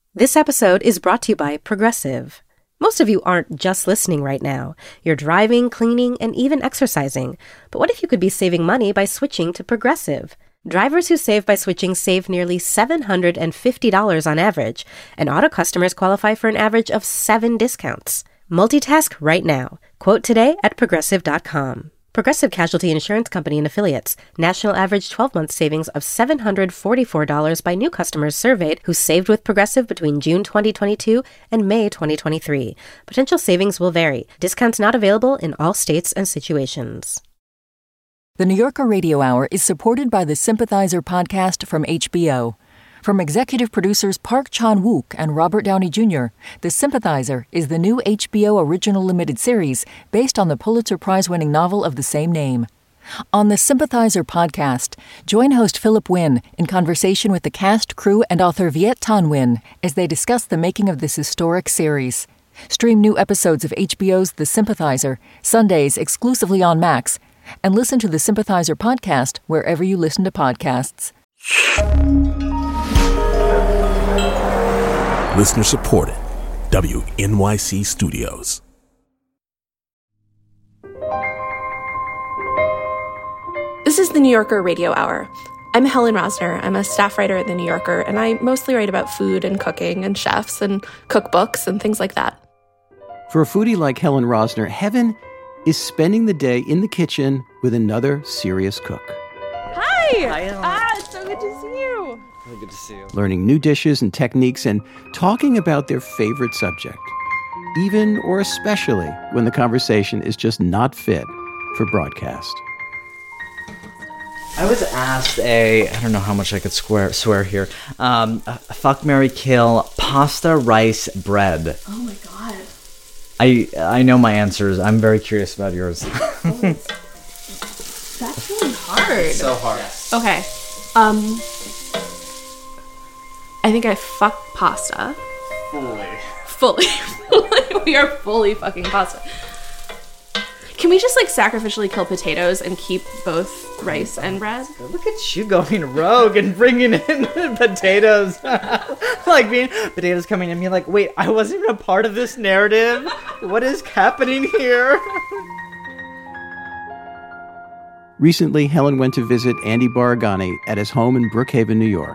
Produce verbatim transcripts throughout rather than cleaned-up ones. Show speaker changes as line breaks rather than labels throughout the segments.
This episode is brought to you by Progressive. Most of you aren't just listening right now. You're driving, cleaning, and even exercising. But what if you could be saving money by switching to Progressive? Drivers who save by switching save nearly seven hundred fifty dollars on average, and auto customers qualify for an average of seven discounts. Multitask right now. Quote today at progressive dot com. Progressive Casualty Insurance Company and Affiliates. National average twelve-month savings of seven hundred forty-four dollars by new customers surveyed who saved with Progressive between June twenty twenty-two and May twenty twenty-three. Potential savings will vary. Discounts not available in all states and situations.
The New Yorker Radio Hour is supported by the Sympathizer podcast from H B O. From executive producers Park Chan-wook and Robert Downey Junior, The Sympathizer is the new H B O original limited series based on the Pulitzer Prize-winning novel of the same name. On the Sympathizer podcast, join host Philip Wynn in conversation with the cast, crew, and author Viet Thanh Nguyen as they discuss the making of this historic series. Stream new episodes of H B O's The Sympathizer, Sundays exclusively on Max, and listen to the Sympathizer podcast wherever you listen to podcasts.
Listener supported. W N Y C Studios.
This is the New Yorker Radio Hour. I'm Helen Rosner. I'm a staff writer at the New Yorker, and I mostly write about food and cooking and chefs and cookbooks and things like that.
For a foodie like Helen Rosner, heaven is spending the day in the kitchen with another serious cook.
Hi!
Hi, Helen.
Ah, it's so good to see you.
Really good to see you.
Learning new dishes and techniques and talking about their favorite subject, even or especially when the conversation is just not fit for broadcast.
I was asked a, I don't know how much I could swear, swear here, um, a fuck, marry, kill, pasta, rice, bread.
Oh my god.
I I know my answers. I'm very curious about yours.
That's really hard.
So hard.
Okay. Um... I think I fuck pasta.
Fully.
Fully. We are fully fucking pasta. Can we just like sacrificially kill potatoes and keep both rice and bread?
Look at you going rogue and bringing in potatoes. Like being potatoes coming in, being like, wait, I wasn't even a part of this narrative. What is happening here?
Recently, Helen went to visit Andy Baragani at his home in Brookhaven, New York.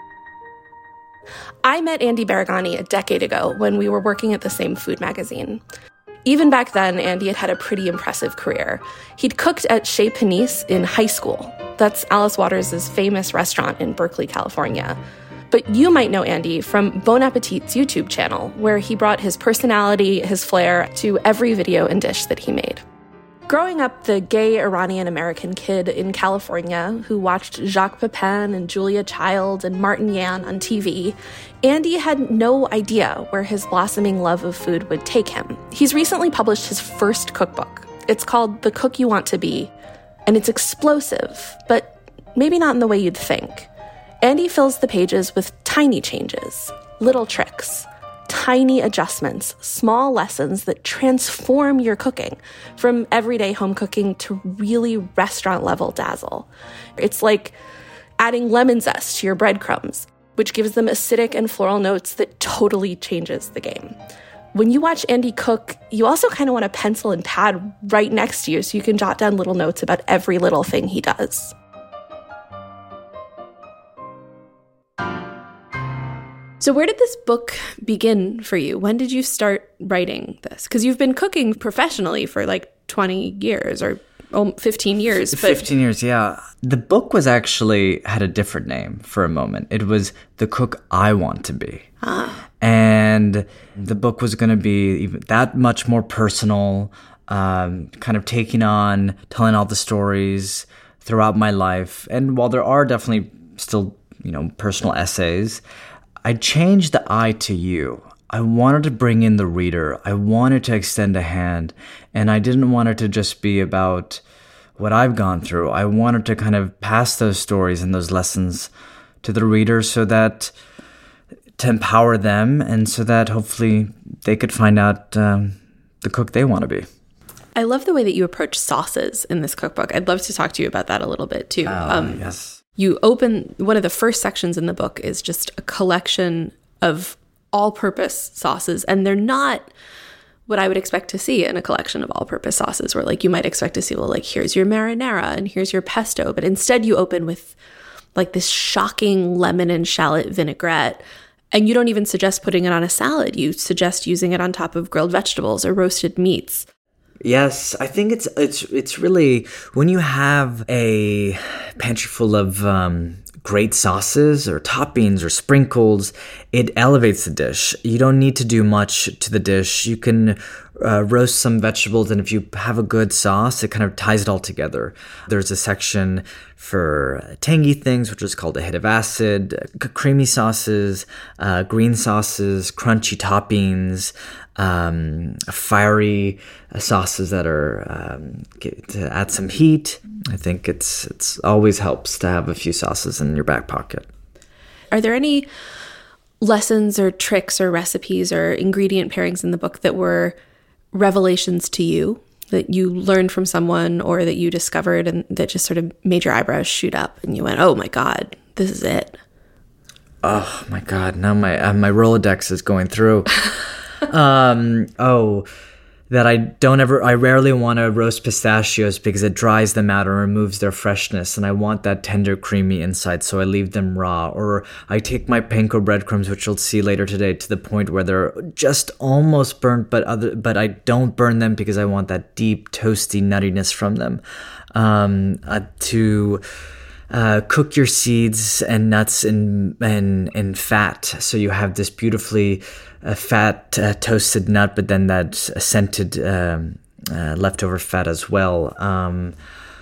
I met Andy Baragani a decade ago when we were working at the same food magazine. Even back then, Andy had had a pretty impressive career. He'd cooked at Chez Panisse in high school. That's Alice Waters' famous restaurant in Berkeley, California. But you might know Andy from Bon Appetit's YouTube channel, where he brought his personality, his flair, to every video and dish that he made. Growing up the gay Iranian-American kid in California who watched Jacques Pepin and Julia Child and Martin Yan on T V, Andy had no idea where his blossoming love of food would take him. He's recently published his first cookbook. It's called The Cook You Want to Be, and it's explosive, but maybe not in the way you'd think. Andy fills the pages with tiny changes, little tricks, tiny adjustments, small lessons that transform your cooking from everyday home cooking to really restaurant-level dazzle. It's like adding lemon zest to your breadcrumbs, which gives them acidic and floral notes that totally changes the game. When you watch Andy cook, you also kind of want a pencil and pad right next to you so you can jot down little notes about every little thing he does. So where did this book begin for you? When did you start writing this? Because you've been cooking professionally for like twenty years or fifteen years. But
fifteen years, yeah. The book was actually, had a different name for a moment. It was The Cook I Want to Be. Ah. And the book was going to be even that much more personal, um, kind of taking on, telling all the stories throughout my life. And while there are definitely still, you know, personal essays, I changed the I to you. I wanted to bring in the reader. I wanted to extend a hand. And I didn't want it to just be about what I've gone through. I wanted to kind of pass those stories and those lessons to the reader so that to empower them and so that hopefully they could find out um, the cook they want to be.
I love the way that you approach sauces in this cookbook. I'd love to talk to you about that a little bit too.
Oh,
um,
yes.
You open, one of the first sections in the book is just a collection of all-purpose sauces, and they're not what I would expect to see in a collection of all-purpose sauces, where like you might expect to see, well, like here's your marinara and here's your pesto, but instead you open with like this shocking lemon and shallot vinaigrette, and you don't even suggest putting it on a salad. You suggest using it on top of grilled vegetables or roasted meats.
Yes, I think it's it's it's really, when you have a pantry full of um, great sauces or toppings or sprinkles, it elevates the dish. You don't need to do much to the dish. You can uh, roast some vegetables, and if you have a good sauce, it kind of ties it all together. There's a section for tangy things, which is called a hit of acid, c- creamy sauces, uh, green sauces, crunchy toppings, um, fiery sauces that are um, get, to add some heat. I think it's it's always helps to have a few sauces in your back pocket.
Are there any lessons or tricks or recipes or ingredient pairings in the book that were revelations to you, that you learned from someone or that you discovered and that just sort of made your eyebrows shoot up and you went, oh my God, this is it?
Oh my God, now my uh, my Rolodex is going through. um, oh, that I don't ever, I rarely want to roast pistachios because it dries them out and removes their freshness, and I want that tender, creamy inside, so I leave them raw. Or I take my panko breadcrumbs, which you'll see later today, to the point where they're just almost burnt, but other, but I don't burn them because I want that deep, toasty nuttiness from them. Um, uh, to... Uh, cook your seeds and nuts in, in, in fat. So you have this beautifully uh, fat uh, toasted nut, but then that scented um, uh, leftover fat as well. Um,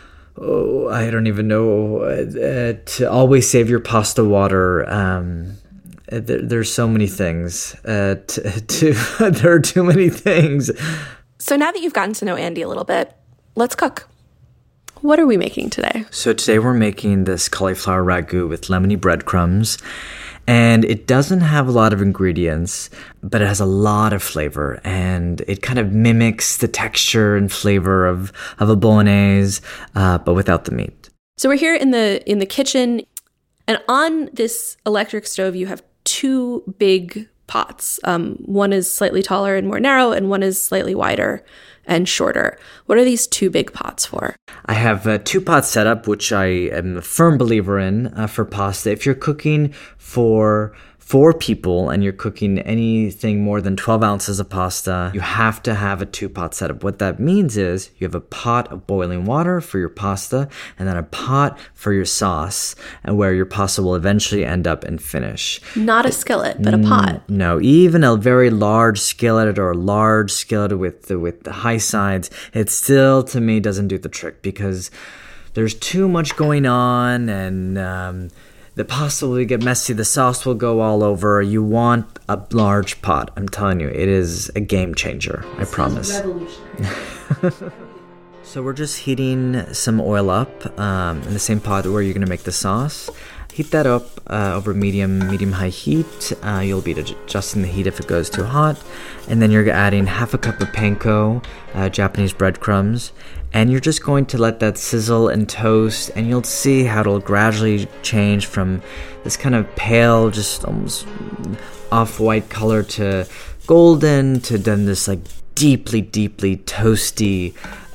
oh, I don't even know. Uh, to always save your pasta water. Um, there, there's so many things. Uh, to, to there are too many things.
So now that you've gotten to know Andy a little bit, let's cook. What are we making today?
So today we're making this cauliflower ragu with lemony breadcrumbs. And it doesn't have a lot of ingredients, but it has a lot of flavor. And it kind of mimics the texture and flavor of, of a bolognese, uh, but without the meat.
So we're here in the in the kitchen. And on this electric stove, you have two big pots. Um, one is slightly taller and more narrow, and one is slightly wider and shorter. What are these two big pots for?
I have a two-pot setup, which I am a firm believer in uh, for pasta. If you're cooking for four people and you're cooking anything more than twelve ounces of pasta, you have to have a two-pot setup. What that means is you have a pot of boiling water for your pasta and then a pot for your sauce, and where your pasta will eventually end up and finish.
Not a skillet, but a pot.
No, even a very large skillet or a large skillet with the, with the high sides, it still, to me, doesn't do the trick because there's too much going on, and um, the pasta will get messy, the sauce will go all over. You want a large pot. I'm telling you, it is a game changer, I promise. Revolutionary. So we're just heating some oil up um, in the same pot where you're going to make the sauce. Heat that up uh, over medium, medium-high heat. Uh, you'll be adjusting the heat if it goes too hot. And then you're adding half a cup of panko, uh, Japanese breadcrumbs. And you're just going to let that sizzle and toast, and you'll see how it'll gradually change from this kind of pale, just almost off-white color to golden, to then this like deeply, deeply toasty,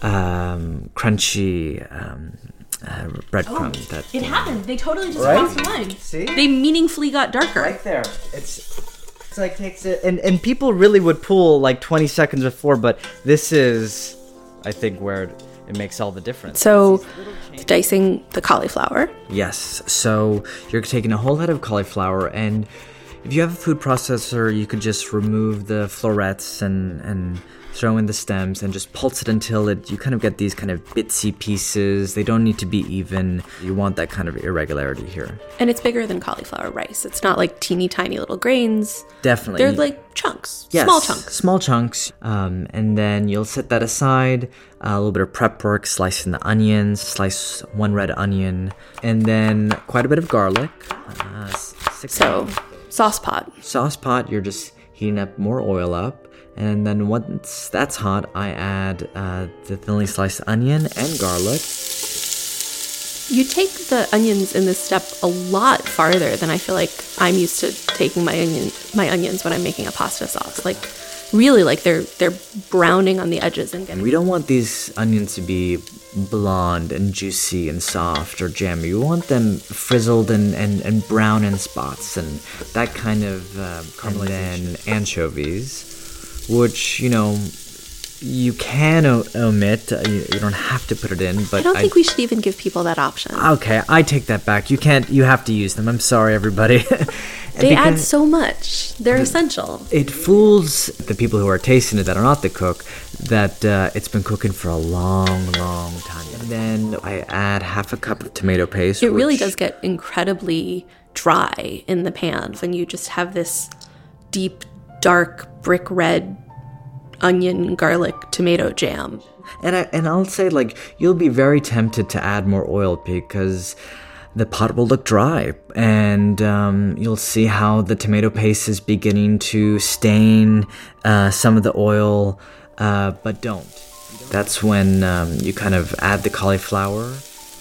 um, crunchy um, uh, breadcrumb.
Oh,
that
it happened. They totally just
right?
crossed the line.
See?
They meaningfully got darker.
Right there. It's... It's like takes it, and, and people really would pull like twenty seconds before, but this is, I think, where it, it makes all the difference.
So, dicing the cauliflower.
Yes. So you're taking a whole head of cauliflower, and if you have a food processor, you could just remove the florets and and throw in the stems and just pulse it until it you kind of get these kind of bitsy pieces. They don't need to be even. You want that kind of irregularity here.
And it's bigger than cauliflower rice. It's not like teeny tiny little grains.
Definitely.
They're like chunks.
Yes,
small chunks.
Small chunks. Um, and then you'll set that aside. Uh, a little bit of prep work, slicing the onions, slice one red onion, and then quite a bit of garlic. Uh, six
so, sauce pot.
Sauce pot, you're just heating up more oil up. And then once that's hot, I add uh, the thinly sliced onion and garlic.
You take the onions in this step a lot farther than I feel like I'm used to taking my onion my onions when I'm making a pasta sauce. Like, really, like they're they're browning on the edges and getting.
We don't want these onions to be blonde and juicy and soft or jammy. We want them frizzled and, and, and brown in spots and that kind of uh, caramelization. And then anchovies, which, you know, you can o- omit. Uh, you, you don't have to put it in. But
I don't think I, we should even give people that option.
Okay, I take that back. You can't. You have to use them. I'm sorry, everybody.
They add so much. They're it, essential.
It fools the people who are tasting it that are not the cook that uh, it's been cooking for a long, long time. And then I add half a cup of tomato paste.
It
which...
really does get incredibly dry in the pan when you just have this deep, dark, brick red onion, garlic, tomato jam.
And I and I'll say, like, you'll be very tempted to add more oil because the pot will look dry, and um, you'll see how the tomato paste is beginning to stain uh, some of the oil, uh, but don't. That's when um, you kind of add the cauliflower,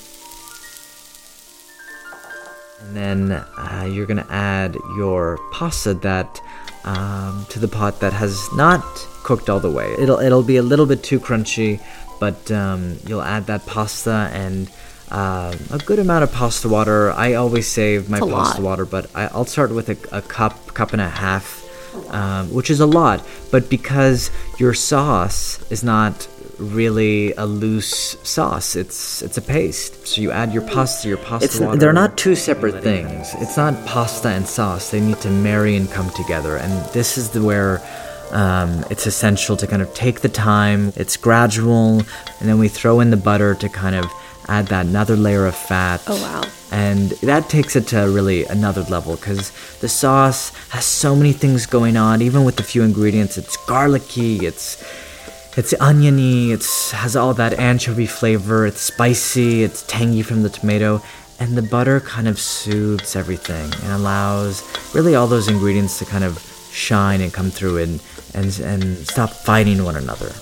and then uh, you're gonna add your pasta that um, to the pot that has not cooked all the way. It'll it'll be a little bit too crunchy, but um, you'll add that pasta and Uh, a good amount of pasta water. I always save my pasta water, but I, I'll start with a, a cup, cup and a half, um, which is a lot. But because your sauce is not really a loose sauce, it's it's a paste. So you add your pasta, your pasta it's, water. They're not two separate things. It's not pasta and sauce. They need to marry and come together. And this is the where um, it's essential to kind of take the time. It's gradual, and then we throw in the butter to kind of add that another layer of fat.
Oh, wow.
And that takes it to really another level because the sauce has so many things going on, even with the few ingredients. It's garlicky, it's it's oniony, it's has all that anchovy flavor, it's spicy, it's tangy from the tomato, and the butter kind of soothes everything and allows really all those ingredients to kind of shine and come through and and, and stop fighting one another.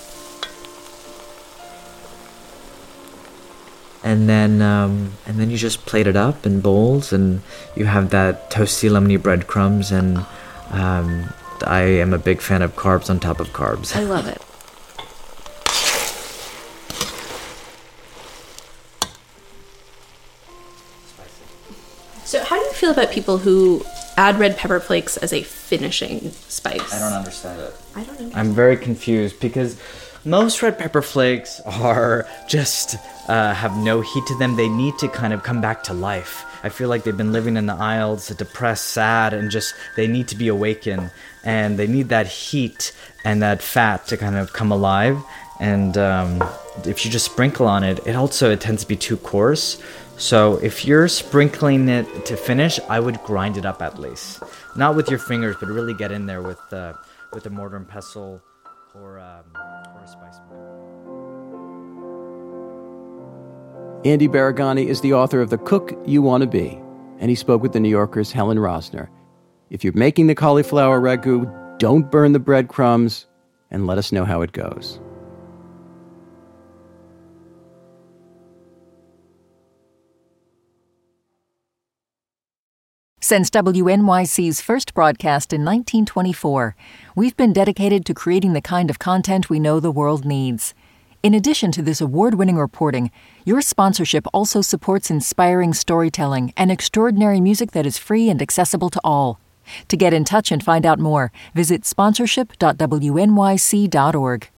And then, um, and then you just plate it up in bowls, and you have that toasty lemony breadcrumbs. And um, I am a big fan of carbs on top of carbs.
I love it. So, how do you feel about people who add red pepper flakes as a finishing spice?
I don't understand it.
I don't understand.
I'm very confused because most red pepper flakes are just uh, have no heat to them. They need to kind of come back to life. I feel like they've been living in the aisles, depressed, sad, and just they need to be awakened. And they need that heat and that fat to kind of come alive. And um, if you just sprinkle on it, it also it tends to be too coarse. So if you're sprinkling it to finish, I would grind it up at least. Not with your fingers, but really get in there with uh, with a mortar and pestle. Or, um, or a spice.
Andy Baraghani is the author of The Cook You Want to Be, and he spoke with the New Yorker's Helen Rosner. If you're making the cauliflower ragu, don't burn the breadcrumbs, and let us know how it goes.
Since W N Y C's first broadcast in nineteen twenty-four, we've been dedicated to creating the kind of content we know the world needs. In addition to this award-winning reporting, your sponsorship also supports inspiring storytelling and extraordinary music that is free and accessible to all. To get in touch and find out more, visit sponsorship dot w n y c dot org.